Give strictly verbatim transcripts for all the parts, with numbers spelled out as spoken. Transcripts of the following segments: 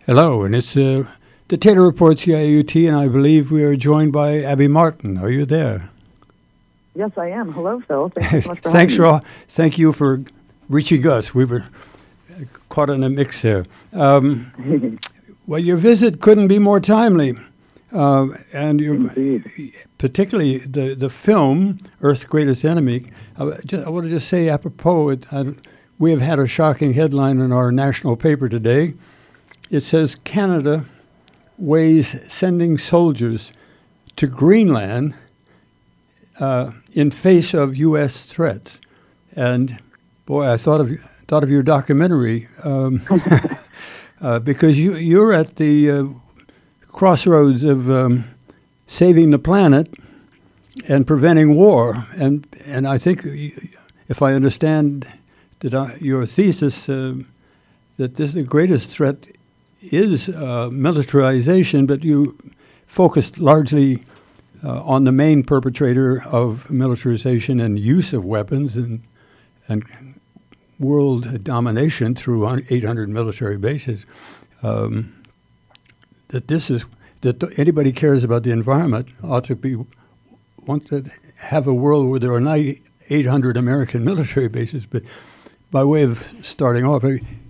Hello, and it's uh, the Taylor Report C I U T, and I believe we are joined by Abby Martin. Are you there? Yes, I am. Hello, Phil. Thank you so much for Thanks, having me. Raw. Thank you for reaching us. We were caught in a mix there. Um, well, your visit couldn't be more timely, uh, and you're, particularly the, the film Earth's Greatest Enemy. I, just, I want to just say, apropos, it, I, we have had a shocking headline in our national paper today. It says Canada weighs sending soldiers to Greenland uh, in face of U S threats. And boy, I thought of thought of your documentary um, uh, because you you're at the uh, crossroads of um, saving the planet and preventing war. And and I think, if I understand that I, your thesis, uh, that this the greatest threat is uh, militarization, but you focused largely uh, on the main perpetrator of militarization and use of weapons and and world domination through eight hundred military bases. Um, that this is that anybody cares about the environment ought to be want to have a world where there are not eight hundred American military bases. But by way of starting off,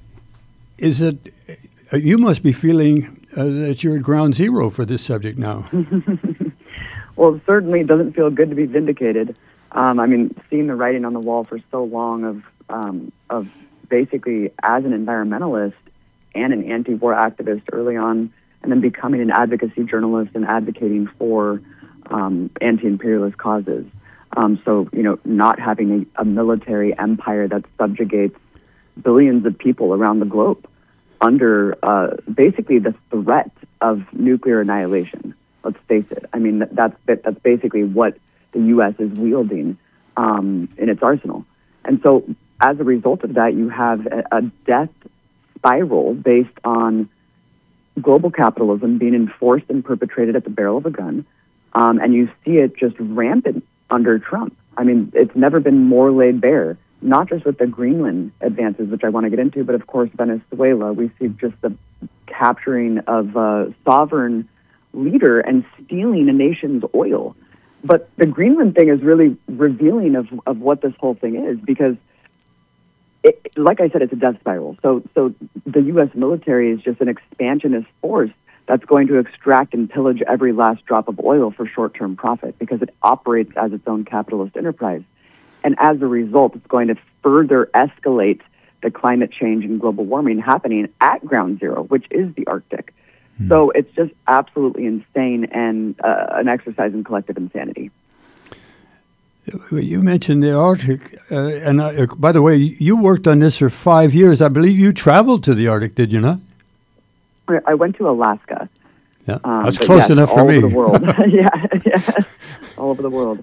is it? You must be feeling uh, that you're at ground zero for this subject now. Well, it certainly doesn't feel good to be vindicated. Um, I mean, seeing the writing on the wall for so long of um, of basically as an environmentalist and an anti-war activist early on, and then becoming an advocacy journalist and advocating for um, anti-imperialist causes. Um, so, you know, not having a, a military empire that subjugates billions of people around the globe under uh, basically the threat of nuclear annihilation. Let's face it. I mean, that, that's that's basically what the U S is wielding um, in its arsenal. And so as a result of that, you have a, a death spiral based on global capitalism being enforced and perpetrated at the barrel of a gun. Um, and you see it just rampant under Trump. I mean, it's never been more laid bare. Not just with the Greenland advances, which I want to get into, but of course Venezuela. We see just the capturing of a sovereign leader and stealing a nation's oil. But the Greenland thing is really revealing of, of what this whole thing is, because, it, like I said, it's a death spiral. So, so the U S military is just an expansionist force that's going to extract and pillage every last drop of oil for short-term profit, because it operates as its own capitalist enterprise. And as a result, it's going to further escalate the climate change and global warming happening at ground zero, which is the Arctic. Mm. So it's just absolutely insane and uh, an exercise in collective insanity. You mentioned the Arctic, uh, and uh, by the way, you worked on this for five years. I believe you traveled to the Arctic, did you not? I went to Alaska. Yeah, um, that's close yes, enough for all me. All over the world. yeah, yeah, all over the world.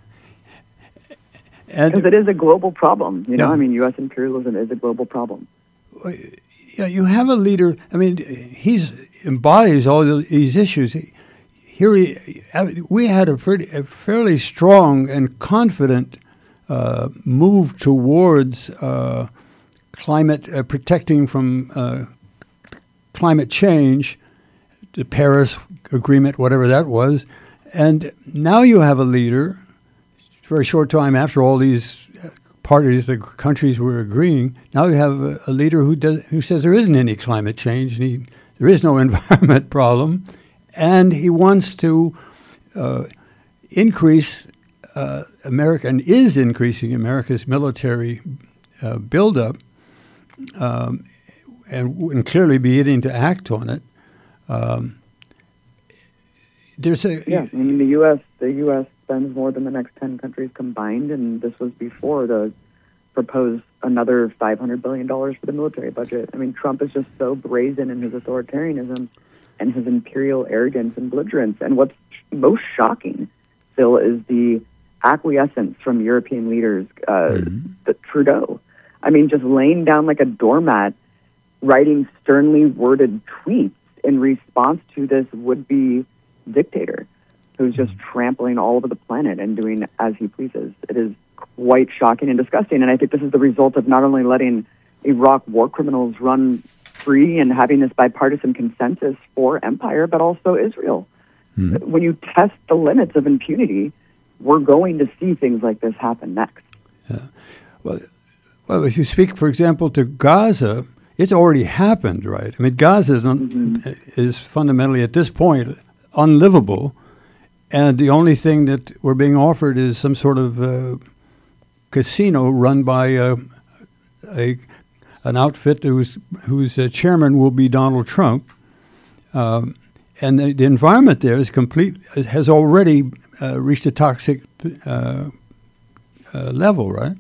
Because it is a global problem, you know. Yeah. I mean, U S imperialism is a global problem. Yeah, you have a leader. I mean, he's embodies all these issues. Here, he, we had a, pretty, a fairly strong and confident uh, move towards uh, climate uh, protecting from uh, climate change, the Paris Agreement, whatever that was, and now you have a leader. Very short time after all these parties, the countries were agreeing. Now you have a, a leader who does who says there isn't any climate change, and he, there is no environment problem, and he wants to uh, increase uh, America and is increasing America's military uh, buildup, um, and, and clearly beginning to act on it. Um, there's a yeah. I mean, the U S the U S spends more than the next ten countries combined, and this was before the proposed another five hundred billion dollars for the military budget. I mean, Trump is just so brazen in his authoritarianism and his imperial arrogance and belligerence. And what's most shocking, Phil, is the acquiescence from European leaders, uh, mm-hmm. the Trudeau. I mean, just laying down like a doormat, writing sternly worded tweets in response to this would-be dictator who's just trampling all over the planet and doing as he pleases. It is quite shocking and disgusting, and I think this is the result of not only letting Iraq war criminals run free and having this bipartisan consensus for empire, but also Israel. Mm-hmm. When you test the limits of impunity, we're going to see things like this happen next. Yeah. Well, well, if you speak, for example, to Gaza, it's already happened, right? I mean, Gaza is, un- mm-hmm. is fundamentally, at this point, unlivable, and the only thing that we're being offered is some sort of uh, casino run by uh, a an outfit whose whose uh, chairman will be Donald Trump. Um, And the, the environment there is complete, has already uh, reached a toxic uh, uh, level, right?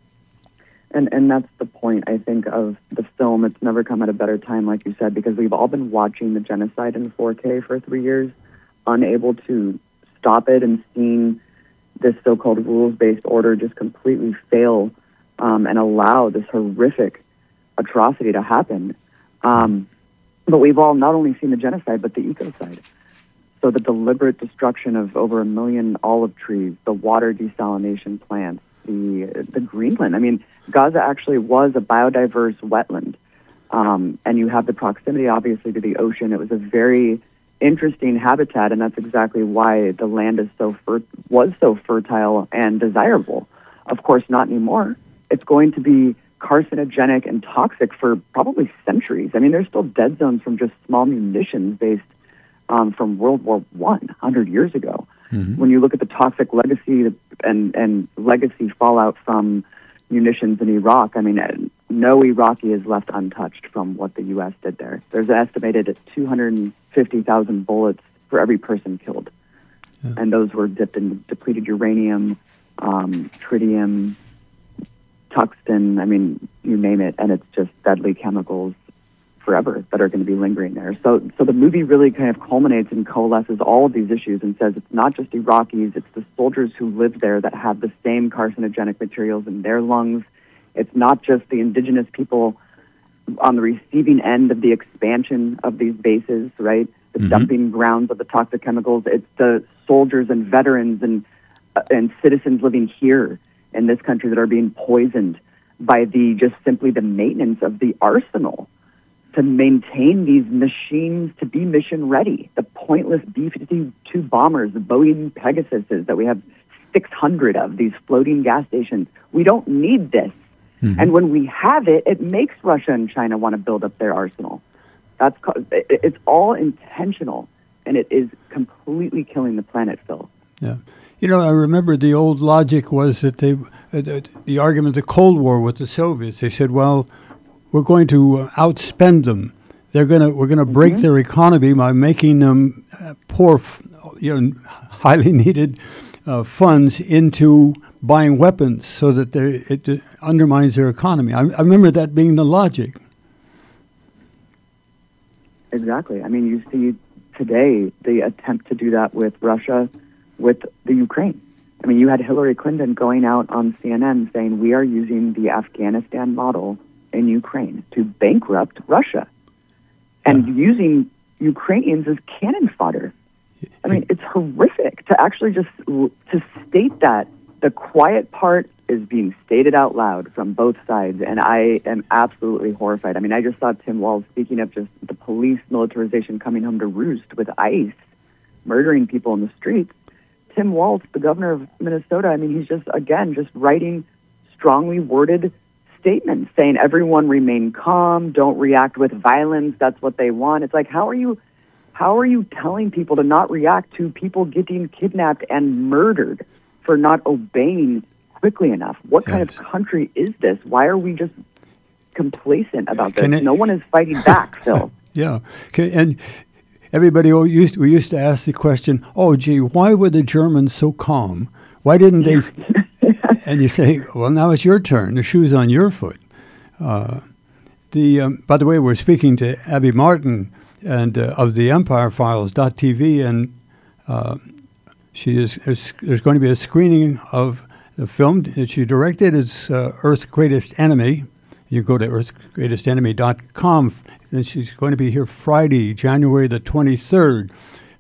And and that's the point, I think, of the film. It's never come at a better time, like you said, because we've all been watching the genocide in four K for three years, unable to stop it, and seeing this so-called rules-based order just completely fail um, and allow this horrific atrocity to happen. Um, But we've all not only seen the genocide, but the ecocide. So the deliberate destruction of over a million olive trees, the water desalination plants, the the Greenland. I mean, Gaza actually was a biodiverse wetland. Um, and you have the proximity, obviously, to the ocean. It was a very interesting habitat, and that's exactly why the land is so fer- was so fertile and desirable. Of course, not anymore. It's going to be carcinogenic and toxic for probably centuries. I mean, there's still dead zones from just small munitions based um, from World War One, one hundred years ago. Mm-hmm. When you look at the toxic legacy and, and legacy fallout from munitions in Iraq, I mean, no Iraqi is left untouched from what the U S did there. There's an estimated two hundred fifty thousand bullets for every person killed. Yeah. And those were dipped in depleted uranium, um, tritium, tungsten, I mean, you name it, and it's just deadly chemicals forever that are going to be lingering there. So so the movie really kind of culminates and coalesces all of these issues and says it's not just Iraqis, it's the soldiers who live there that have the same carcinogenic materials in their lungs. It's not just the indigenous people on the receiving end of the expansion of these bases, right? The mm-hmm. dumping grounds of the toxic chemicals. It's the soldiers and veterans and uh, and citizens living here in this country that are being poisoned by the just simply the maintenance of the arsenal to maintain these machines to be mission ready. The pointless B fifty-two bombers, the Boeing Pegasuses that we have six hundred of, these floating gas stations. We don't need this. Mm-hmm. And when we have it, it makes Russia and China want to build up their arsenal. That's it's all intentional, and it is completely killing the planet, Phil. Yeah. You know, I remember the old logic was that they, uh, the argument of the Cold War with the Soviets, they said, well, we're going to uh, outspend them. They're going to, we're going to break mm-hmm. their economy by making them uh, pour, f- you know, highly needed uh, funds into buying weapons so that they, it uh, undermines their economy. I, I remember that being the logic. Exactly. I mean, you see today the attempt to do that with Russia, with the Ukraine. I mean, you had Hillary Clinton going out on C N N saying we are using the Afghanistan model in Ukraine to bankrupt Russia and yeah. using Ukrainians as cannon fodder. I mean, it's horrific to actually just to state that. The quiet part is being stated out loud from both sides, and I am absolutely horrified. I mean, I just saw Tim Walz speaking of just the police militarization coming home to roost with ICE murdering people in the streets. Tim Walz, the governor of Minnesota, I mean, he's just, again, just writing strongly worded statements saying everyone remain calm, don't react with violence, that's what they want. It's like, how are you, how are you telling people to not react to people getting kidnapped and murdered for not obeying quickly enough? What kind yes. of country is this? Why are we just complacent about this? It, no one is fighting back, Phil. Yeah. Can, and everybody used we used to ask the question, oh, gee, why were the Germans so calm? Why didn't they? And you say, well, now it's your turn. The shoe's on your foot. Uh, the um, by the way, we're speaking to Abby Martin and uh, of the Empire Files dot T V, and uh, she is, is there's going to be a screening of the film that she directed. It's uh, Earth's Greatest Enemy. You go to earth greatest enemy dot com, and she's going to be here Friday, January the twenty-third.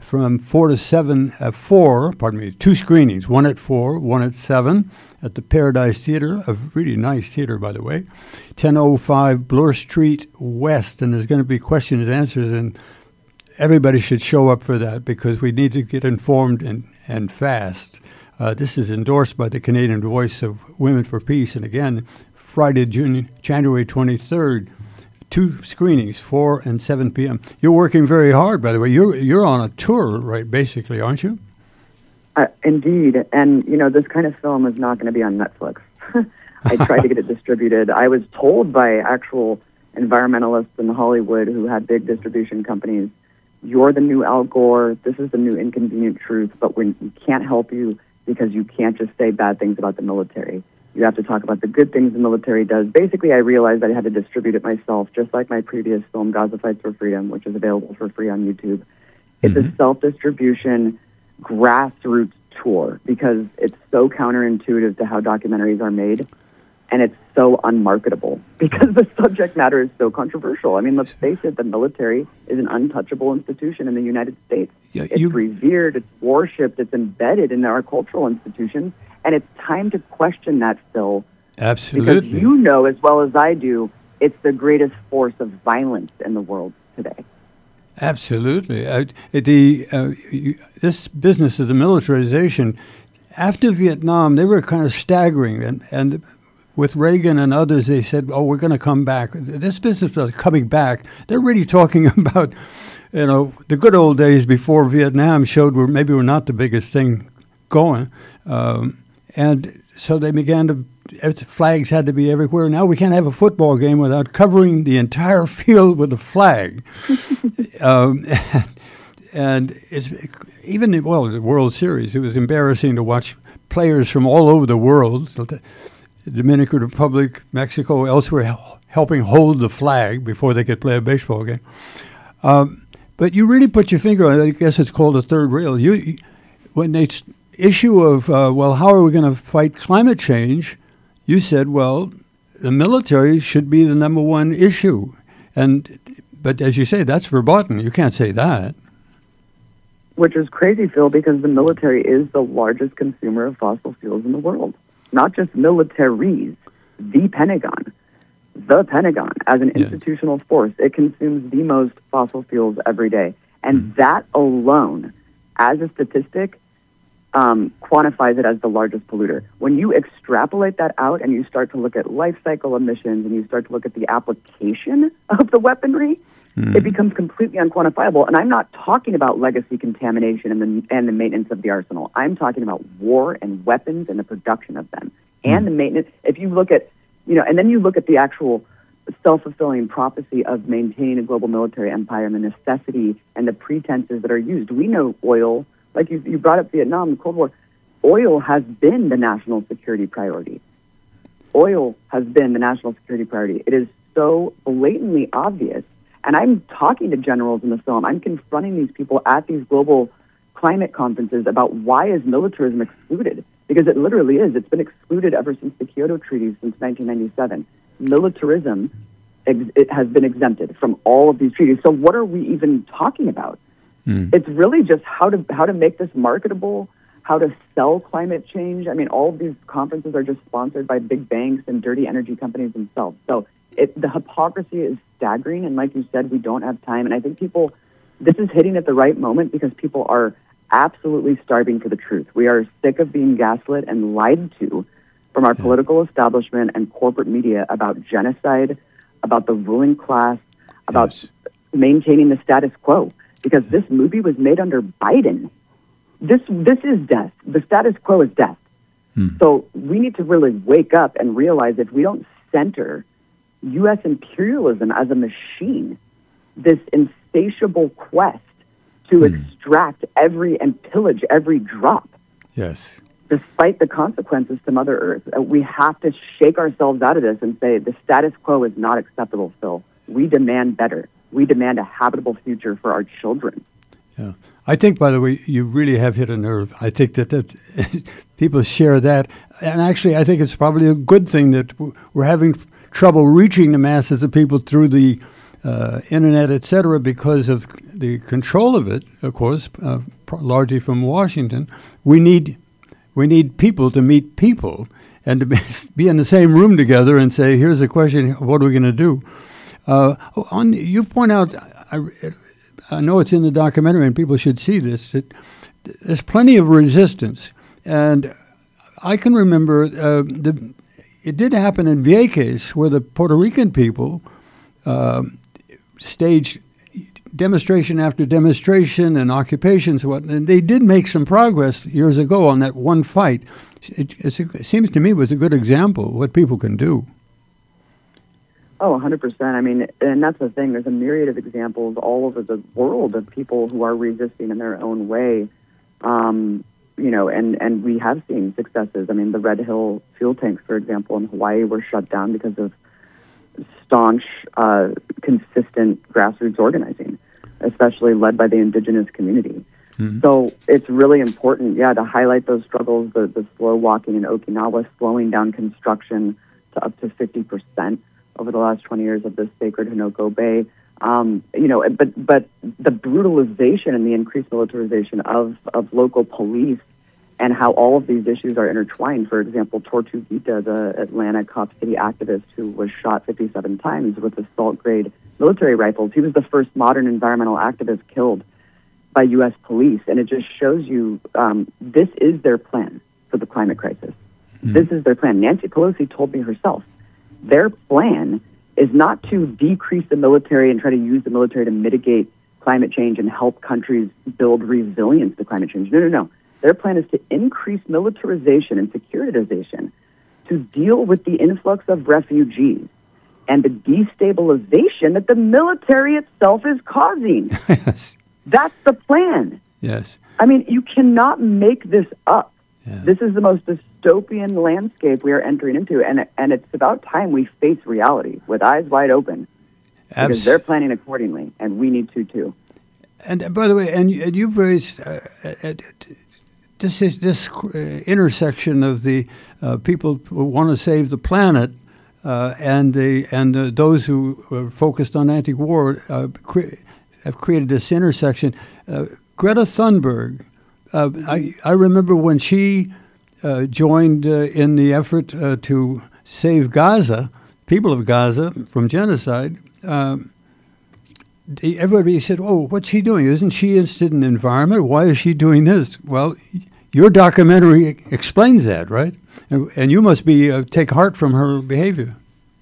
from four to seven, uh, four, pardon me, two screenings, one at four, one at seven at the Paradise Theater, a really nice theater, by the way, ten oh five Bloor Street West, and there's going to be questions and answers, and everybody should show up for that because we need to get informed and, and fast. Uh, this is endorsed by the Canadian Voice of Women for Peace, and again, Friday, June, January twenty-third, two screenings, four and seven p.m. You're working very hard, by the way. You're you're on a tour, right, basically, aren't you? Uh, indeed. And, you know, this kind of film is not going to be on Netflix. I tried to get it distributed. I was told by actual environmentalists in Hollywood who had big distribution companies, you're the new Al Gore, this is the new Inconvenient Truth, but we we can't help you because you can't just say bad things about the military. You have to talk about the good things the military does. Basically, I realized I had to distribute it myself, just like my previous film, Gaza Fights for Freedom, which is available for free on YouTube. It's mm-hmm. a self-distribution, grassroots tour because it's so counterintuitive to how documentaries are made, and it's so unmarketable because the subject matter is so controversial. I mean, let's face it, the military is an untouchable institution in the United States. Yeah, it's you... revered, it's worshipped, it's embedded in our cultural institutions. And it's time to question that, Phil. Absolutely. Because you know as well as I do, it's the greatest force of violence in the world today. Absolutely. Uh, the uh, you, this business of the militarization, after Vietnam, they were kind of staggering. And, and with Reagan and others, they said, oh, we're going to come back. This business of coming back, they're really talking about, you know, the good old days before Vietnam showed we're, maybe we're not the biggest thing going. Um, And so they began to, flags had to be everywhere. Now we can't have a football game without covering the entire field with a flag. um, and, and it's even, the, well, the World Series, it was embarrassing to watch players from all over the world, the Dominican Republic, Mexico, elsewhere, helping hold the flag before they could play a baseball game. Um, but you really put your finger on it. I guess it's called a third rail. You, when they... issue of, uh, well, how are we going to fight climate change? You said, well, the military should be the number one issue. And, but as you say, that's verboten. You can't say that. Which is crazy, Phil, because the military is the largest consumer of fossil fuels in the world. Not just militaries, the Pentagon. The Pentagon, as an yeah. institutional force, it consumes the most fossil fuels every day. And mm. that alone, as a statistic, Um, quantifies it as the largest polluter. When you extrapolate that out and you start to look at life cycle emissions and you start to look at the application of the weaponry, mm. it becomes completely unquantifiable. And I'm not talking about legacy contamination and the, and the maintenance of the arsenal. I'm talking about war and weapons and the production of them mm. and the maintenance. If you look at, you know, and then you look at the actual self-fulfilling prophecy of maintaining a global military empire and the necessity and the pretenses that are used. We know oil. Like you, you brought up Vietnam, the Cold War, oil has been the national security priority. Oil has been the national security priority. It is so blatantly obvious. And I'm talking to generals in the film. I'm confronting these people at these global climate conferences about why is militarism excluded? Because it literally is. It's been excluded ever since the Kyoto Treaty since nineteen ninety-seven. Militarism ex- it has been exempted from all of these treaties. So what are we even talking about? Mm. It's really just how to how to make this marketable, how to sell climate change. I mean, all of these conferences are just sponsored by big banks and dirty energy companies themselves. So it, the hypocrisy is staggering. And like you said, we don't have time. And I think people, this is hitting at the right moment because people are absolutely starving for the truth. We are sick of being gaslit and lied to from our yeah. political establishment and corporate media about genocide, about the ruling class, about yes. maintaining the status quo. Because this movie was made under Biden. This this is death. The status quo is death. Hmm. So we need to really wake up and realize if we don't center U S imperialism as a machine, this insatiable quest to hmm. extract every and pillage every drop. Yes. Despite the consequences to Mother Earth, uh, we have to shake ourselves out of this and say the status quo is not acceptable, Phil. We demand better. We demand a habitable future for our children. Yeah. I think, by the way, you really have hit a nerve. I think that, that people share that. And actually, I think it's probably a good thing that we're having trouble reaching the masses of people through the uh, internet, et cetera, because of the control of it, of course, uh, largely from Washington. We need we need people to meet people and to be, be in the same room together and say, here's a question, what are we going to do? Uh, on, you point out, I, I know it's in the documentary and people should see this, that there's plenty of resistance. And I can remember uh, the, it did happen in Vieques where the Puerto Rican people uh, staged demonstration after demonstration and occupations, and what, and they did make some progress years ago on that one fight. It, it's a, it seems to me it was a good example of what people can do. Oh, one hundred percent. I mean, and that's the thing. There's a myriad of examples all over the world of people who are resisting in their own way. Um, you know, and, and we have seen successes. I mean, the Red Hill fuel tanks, for example, in Hawaii were shut down because of staunch, uh, consistent grassroots organizing, especially led by the indigenous community. Mm-hmm. So it's really important, yeah, to highlight those struggles, the, the slow walking in Okinawa, slowing down construction to up to fifty percent over the last twenty years of the sacred Henoko Bay. Um, you know, but but the brutalization and the increased militarization of, of local police and how all of these issues are intertwined. For example, Tortuguita, the Atlanta Cop City activist who was shot fifty-seven times with assault-grade military rifles, he was the first modern environmental activist killed by U S police. And it just shows you um, this is their plan for the climate crisis. Mm-hmm. This is their plan. Nancy Pelosi told me herself, their plan is not to decrease the military and try to use the military to mitigate climate change and help countries build resilience to climate change. No, no, no. Their plan is to increase militarization and securitization to deal with the influx of refugees and the destabilization that the military itself is causing. Yes. That's the plan. Yes. I mean, you cannot make this up. Yeah. This is the most dystopian landscape we are entering into, and and it's about time we face reality with eyes wide open, Abs- because they're planning accordingly, and we need to too. And uh, by the way, and, and you've raised uh, uh, this is this uh, intersection of the uh, people who want to save the planet uh, and the and uh, those who are focused on anti-war uh, cre- have created this intersection. Uh, Greta Thunberg. Uh, I, I remember when she uh, joined uh, in the effort uh, to save Gaza, people of Gaza, from genocide. Um, the, everybody said, oh, what's she doing? Isn't she interested in the environment? Why is she doing this? Well, your documentary explains that, right? And, and you must be uh, take heart from her behavior.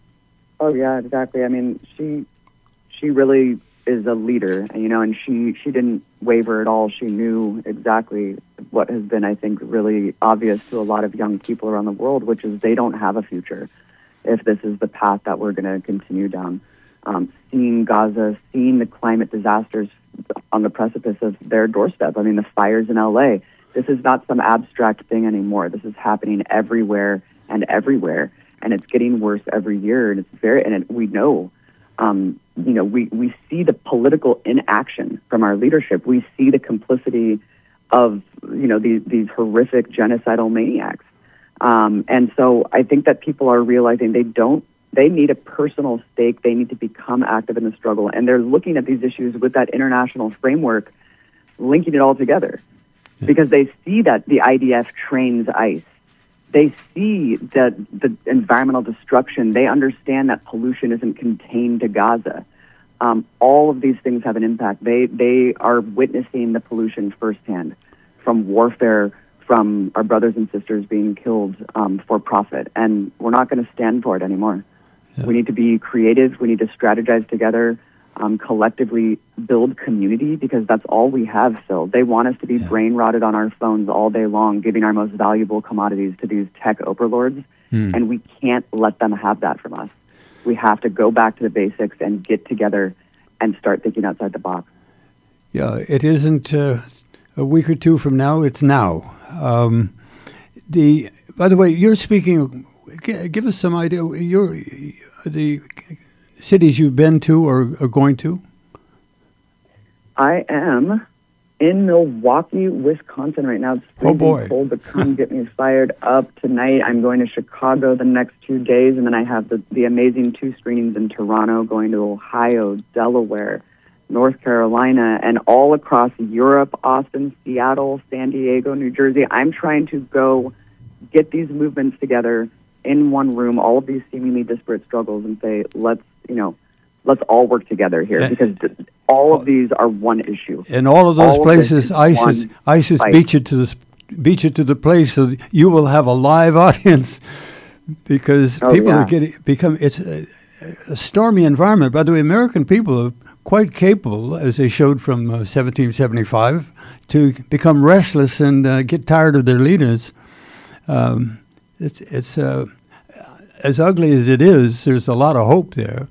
Oh, yeah, exactly. I mean, she she really is a leader, you know, and she, she didn't waver at all. She knew exactly what has been, I think, really obvious to a lot of young people around the world, which is they don't have a future if this is the path that we're going to continue down. Um, seeing Gaza, seeing the climate disasters on the precipice of their doorstep. I mean, the fires in L A. This is not some abstract thing anymore. This is happening everywhere and everywhere, and it's getting worse every year. And it's very, and it, we know. Um, you know, we, we see the political inaction from our leadership. We see the complicity of, you know, these, these horrific genocidal maniacs. Um, and so I think that people are realizing they don't, they need a personal stake. They need to become active in the struggle. And they're looking at these issues with that international framework, linking it all together. Yeah. Because they see that the I D F trains ICE. They see the, the environmental destruction. They understand that pollution isn't contained to Gaza. Um, all of these things have an impact. They they are witnessing the pollution firsthand from warfare, from our brothers and sisters being killed um, for profit. And we're not going to stand for it anymore. Yeah. We need to be creative. We need to strategize together, um, collectively build community, because that's all we have, Phil. They want us to be yeah. brain rotted on our phones all day long, giving our most valuable commodities to these tech overlords, mm. and we can't let them have that from us. We have to go back to the basics and get together and start thinking outside the box. Yeah, it isn't uh, a week or two from now, it's now. Um, the By the way, you're speaking, give us some idea, you're, the cities you've been to or are going to? I am in Milwaukee, Wisconsin right now. It's oh boy! Cold, but come get me fired up tonight. I'm going to Chicago the next two days, and then I have the, the amazing two screenings in Toronto, going to Ohio, Delaware, North Carolina, and all across Europe, Austin, Seattle, San Diego, New Jersey. I'm trying to go get these movements together in one room, all of these seemingly disparate struggles, and say, let's, you know, let's all work together here, because th- all of these are one issue. In all of those all places, of ISIS ISIS fight. beat you to the beat you to the place, so you will have a live audience, because oh, people yeah. are getting become it's a, a stormy environment. By the way, American people are quite capable, as they showed from uh, seventeen seventy-five, to become restless and uh, get tired of their leaders. Um, it's it's uh, as ugly as it is. There's a lot of hope there.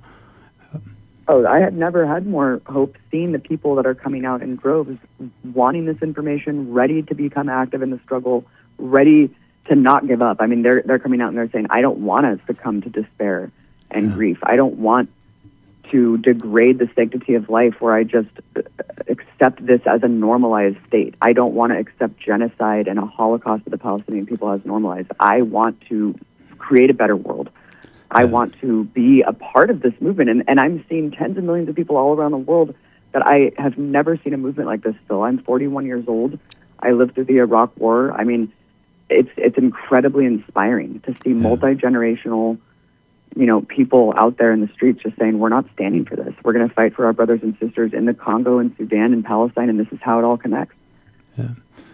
Oh, I have never had more hope seeing the people that are coming out in droves, wanting this information, ready to become active in the struggle, ready to not give up. I mean, they're they're coming out and they're saying, I don't want to succumb to despair and yeah. grief. I don't want to degrade the sanctity of life where I just accept this as a normalized state. I don't want to accept genocide and a Holocaust of the Palestinian people as normalized. I want to create a better world. I want to be a part of this movement. And, and I'm seeing tens of millions of people all around the world that I have never seen a movement like this still. I'm forty-one years old. I lived through the Iraq War. I mean, it's it's incredibly inspiring to see yeah. multi-generational, you know, people out there in the streets just saying, we're not standing for this. We're going to fight for our brothers and sisters in the Congo and Sudan and Palestine, and this is how it all connects. Yeah.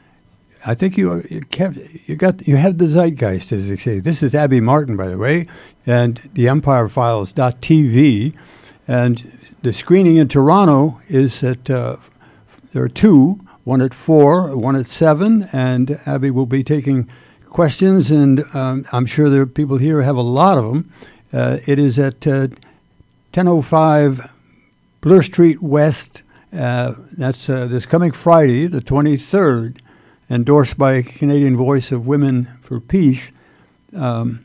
I think you you, kept, you got you have the zeitgeist, as they say. This is Abby Martin, by the way, and the Empire Files dot T V, and the screening in Toronto is at uh, there are two, one at four, one at seven, and Abby will be taking questions, and um, I'm sure there are people here who have a lot of them. Uh, it is at uh, ten oh five Bloor Street West. Uh, that's uh, this coming Friday, the twenty-third. Endorsed by Canadian Voice of Women for Peace. Um,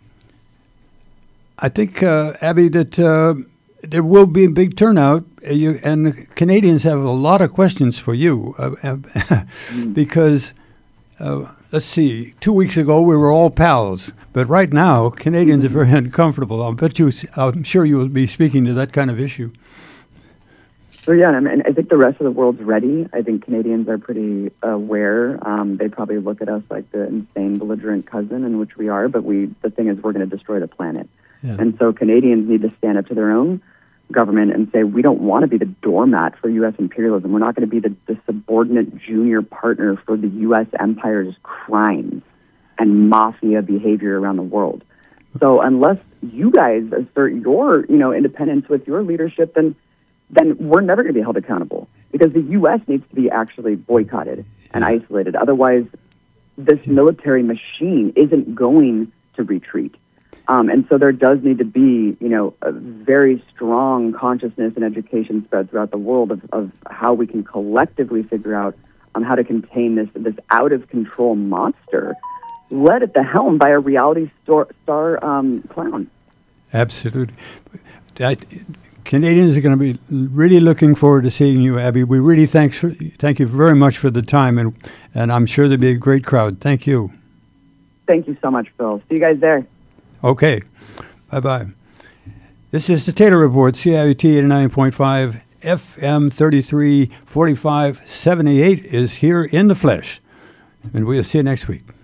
I think, uh, Abby, that uh, there will be a big turnout, uh, you, and Canadians have a lot of questions for you, uh, because, uh, let's see, two weeks ago we were all pals, but right now Canadians are very uncomfortable. I'll bet you, I'm sure you will be speaking to that kind of issue. So yeah, I mean, I think the rest of the world's ready. I think Canadians are pretty aware. Um, they probably look at us like the insane, belligerent cousin, in which we are. But we, the thing is, we're going to destroy the planet, yeah. and so Canadians need to stand up to their own government and say, we don't want to be the doormat for U S imperialism. We're not going to be the, the subordinate junior partner for the U S empire's crimes and mafia behavior around the world. So unless you guys assert your, you know, independence with your leadership, then then we're never going to be held accountable, because the U S needs to be actually boycotted and isolated. Otherwise, this military machine isn't going to retreat. Um, and so there does need to be, you know, a very strong consciousness and education spread throughout the world of, of how we can collectively figure out um, how to contain this this out-of-control monster led at the helm by a reality star, star um, clown. Absolutely. That, Canadians are going to be really looking forward to seeing you, Abby. We really thanks for, thank you very much for the time, and and I'm sure there'll be a great crowd. Thank you. Thank you so much, Phil. See you guys there. Okay. Bye-bye. This is the Taylor Report, C I U T eighty-nine point five, F M thirty-three forty-five seventy-eight is here in the flesh. And we'll see you next week.